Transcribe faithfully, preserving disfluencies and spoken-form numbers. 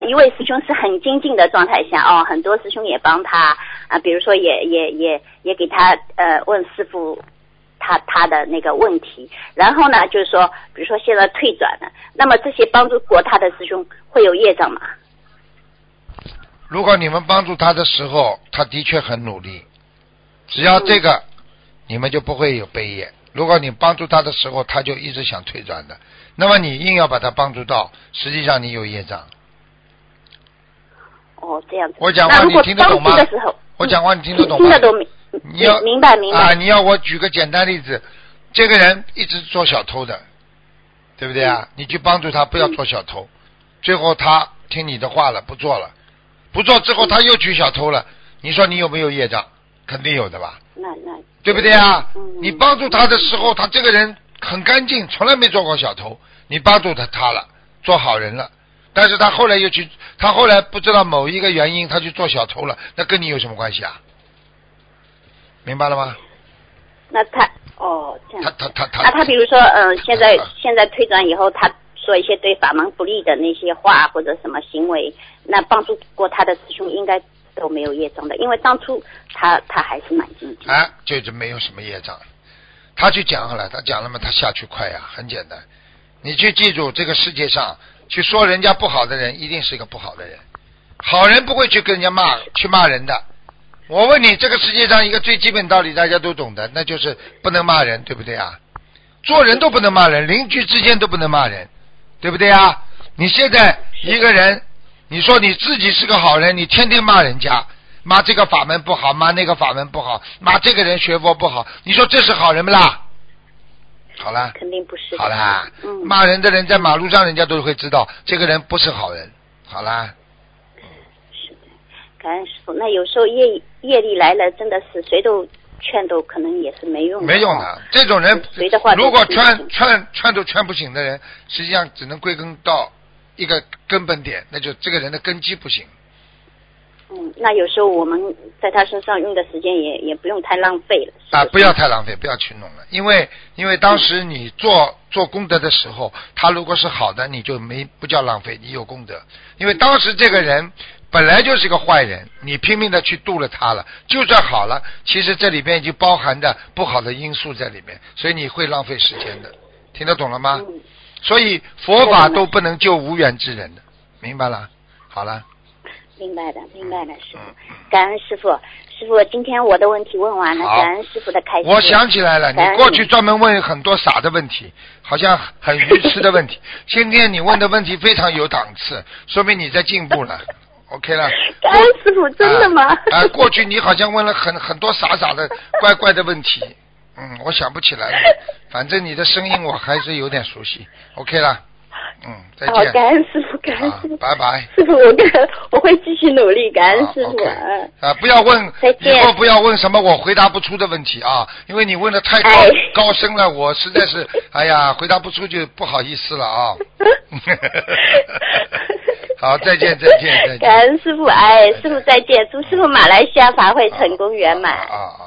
一位师兄是很精进的状态下哦，很多师兄也帮他啊，比如说也也也也给他呃问师父他他的那个问题，然后呢就是说，比如说现在退转了，那么这些帮助过他的师兄会有业障吗？ 如果你们帮助他的时候，他的确很努力，只要这个、嗯、你们就不会有悲业。如果你帮助他的时候他就一直想退转的，那么你硬要把他帮助到，实际上你有业障。 哦，这样子。 我讲话你听得懂吗？我讲话你听得懂吗？ 听得懂。 你要明白明白啊！你要我举个简单例子，这个人一直做小偷的，对不对啊？嗯、你去帮助他不要做小偷，嗯、最后他听你的话了，不做了，不做之后他又去小偷了，你说你有没有业障？肯定有的吧？ 那那对不对啊？ 嗯、 你帮助他的时候，他这个人很干净，从来没做过小偷，你帮助他他了，做好人了。但是他后来又去，他后来不知道某一个原因，他去做小偷了，那跟你有什么关系啊？明白了吗？ 那他哦，这样。 他他他他。 那他比如说，嗯、呃，现在现在退转以后，他说一些对法门不利的那些话或者什么行为，那帮助过他的师兄应该都没有业障的，因为当初他他还是蛮精进。 哎，就是没有什么业障。他去讲了，他讲了嘛，他下去快呀，很简单。你去记住，这个世界上去说人家不好的人，一定是一个不好的人。好人不会去跟人家骂，去骂人的。我问你，这个世界上一个最基本道理大家都懂的，那就是不能骂人，对不对啊？做人都不能骂人，邻居之间都不能骂人，对不对啊？你现在一个人，你说你自己是个好人，你天天骂人家，骂这个法门不好，骂那个法门不好，骂这个人学佛不好，你说这是好人不啦？好啦， 肯定不是。 好啦， 嗯， 骂人的人在马路上人家都会知道这个人不是好人。好啦。 感恩师父，那有时候业业力来了，真的是谁都劝都可能也是没用的。 没用的，这种人谁的话如果劝劝劝都劝不醒的人，实际上只能归根到一个根本点，那就这个人的根基不行。 嗯，那有时候我们在他身上用的时间也也不用太浪费了。是不是啊，不要太浪费，不要去弄了，因为因为当时你做、嗯、做功德的时候，他如果是好的，你就没不叫浪费，你有功德。因为当时这个人本来就是个坏人，你拼命的去度了他了，就算好了，其实这里边已经包含着不好的因素在里面，所以你会浪费时间的，听得懂了吗？ 嗯、 所以佛法都不能救无缘之人的，明白了？好了。 明白的，明白的，师父，感恩师父。师父，今天我的问题问完了，感恩师父的开示。 我想起来了，你过去专门问很多傻的问题，好像很愚痴的问题。今天你问的问题非常有档次，说明你在进步了。OK 了。 感恩师父，真的吗？ 啊、呃，过去你好像问了很很多傻傻的、怪怪的问题。嗯，我想不起来了。反正你的声音我还是有点熟悉。OK 了。嗯，再见。 好，感恩师父，感恩师父， 拜拜。 师父，我跟我会继续努力，感恩师父。 嗯、啊，不要问，以后不要问什么我回答不出的问题啊，因为你问的太高、哎、高深了，我实在是，哎呀，回答不出就不好意思了啊。好，再见，再见，再见。 感恩师父，哎，师父再见，祝师父马来西亚法会成功圆满。 啊啊啊